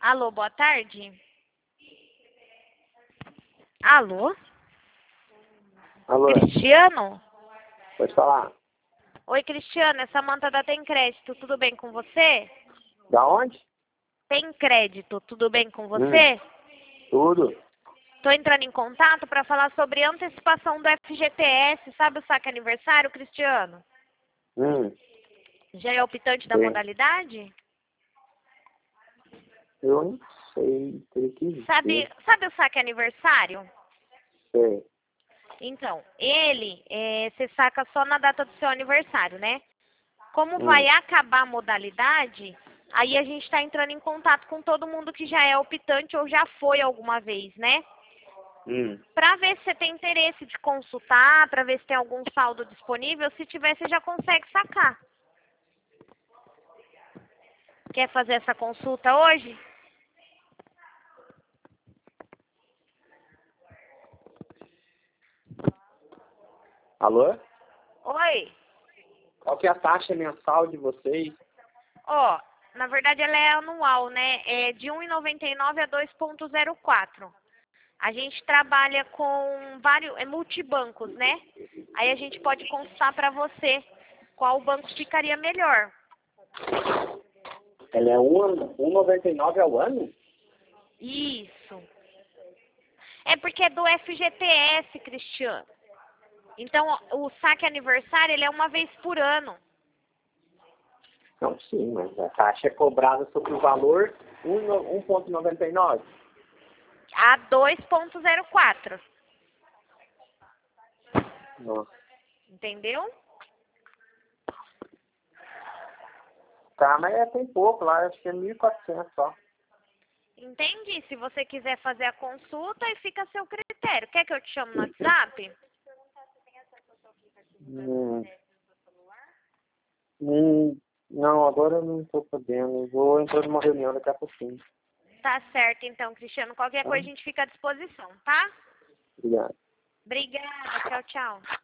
Alô, boa tarde. Alô? Alô, Cristiano? pode falar. Oi, Cristiano, é Samanta da Tem Crédito, tudo bem com você? Da onde? Tem Crédito, tudo bem com você? Tudo. Tô entrando em contato para falar sobre antecipação do FGTS, sabe o saque aniversário, Cristiano? Já é optante da Sim. modalidade? Eu não sei, teria que ver. Sabe o saque aniversário? Sei. Então, você saca só na data do seu aniversário, né? Como vai acabar a modalidade, aí a gente está entrando em contato com todo mundo que já é optante ou já foi alguma vez, né? Para ver se você tem interesse de consultar, para ver se tem algum saldo disponível. Se tiver, você já consegue sacar. Quer fazer essa consulta hoje? Alô? Oi. Qual que é a taxa mensal de vocês? Ó, na verdade ela é anual, né? É de 1,99 a 2,04. A gente trabalha com vários multibancos, né? Aí a gente pode consultar para você qual banco ficaria melhor. Ela é 1,99 ao ano? Isso. É porque é do FGTS, Cristiano. Então, o saque aniversário, ele é uma vez por ano. Não, sim, mas a taxa é cobrada sobre o valor 1,99. A 2,04. Nossa. Entendeu? Tá, mas tem pouco lá, acho que é 1.400 só. Entendi. Se você quiser fazer a consulta, aí fica a seu critério. Quer que eu te chame no WhatsApp? Não, agora eu não estou podendo. Eu vou entrar numa reunião daqui a pouquinho. Tá certo, então, Cristiano. Qualquer Tá? coisa a gente fica à disposição, tá? Obrigado. Obrigada. Tchau, tchau.